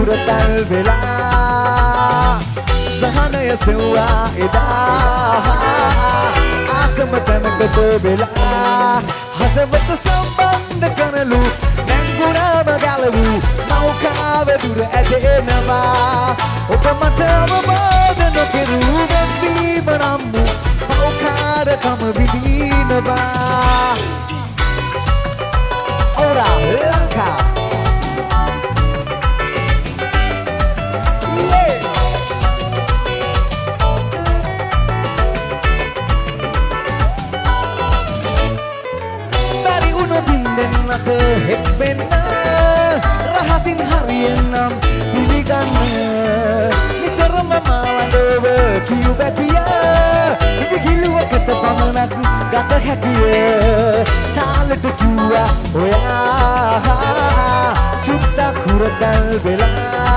කුරතල් වෙලා සහනය සෙව්වා එදා ආසම තැනකට වෙලා හදවත සම්බන්ධ කරලු නැංගුරාම ගලවූ නෞකාව දුර ඇදෙනවා ඔබ මට අවබෝධ නොකෙරූ ගැන්වීම නම් වූ නෞකාරකම විඳිනවා Ora Lanka Dari uno binden nate hekbenna rahasin harienam piliganna nikarama malandowe kiyu bakiya vigiluwakat pamanak gata hakiya talata kiwa oya chutta kuradal vela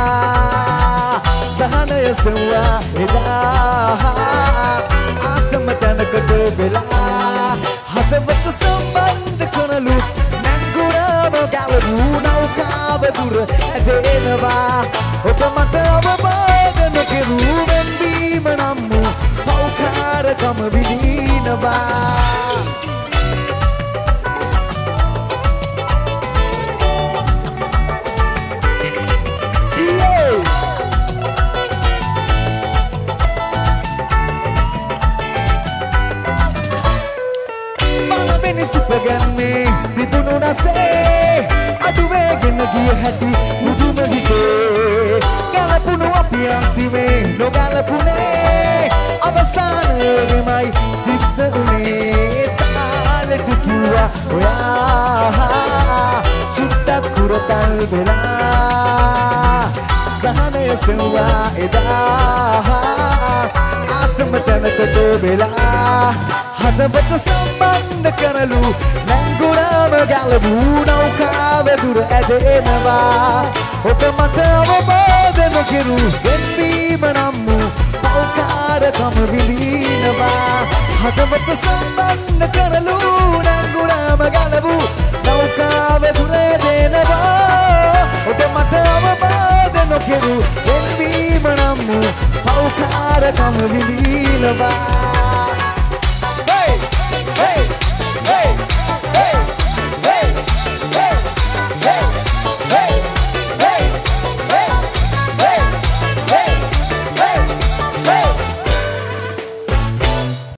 sahanaya sewa eda asamatanakata vela හදවත සම්බන්ධ කරලු නැංගුරාම ගලවු නෞකාව දුර ඇදෙනවා ඔබ මට අවබෝධ නොකෙරූ වෙන්වීම නම් වූ පෞකාරකම විඳිනවා Supagame tibuno nase aduwegen giya hati muduma hite galapunu api antime no galapune avasane mai siddha une talatu kiwa oya chutta kuratal vela sahanaya sewa eda asamatanakata vela හදවත සම්බන්ධ කරලු නැංගුරාම ගලවූ නෞකාව දුර ඇදෙනවා ඔබ මට අවබෝධ නොකෙරූ වෙන්වීම නම් වූ පෞකාරකම විඳිනවා හදවත සම්බන්ධ කරලු නැංගුරාම ගලවූ නෞකාව දුර ඇදෙනවා ඔබ මට අවබෝධ නොකෙරූ වෙන්වීම නම් වූ පෞකාරකම විඳිනවා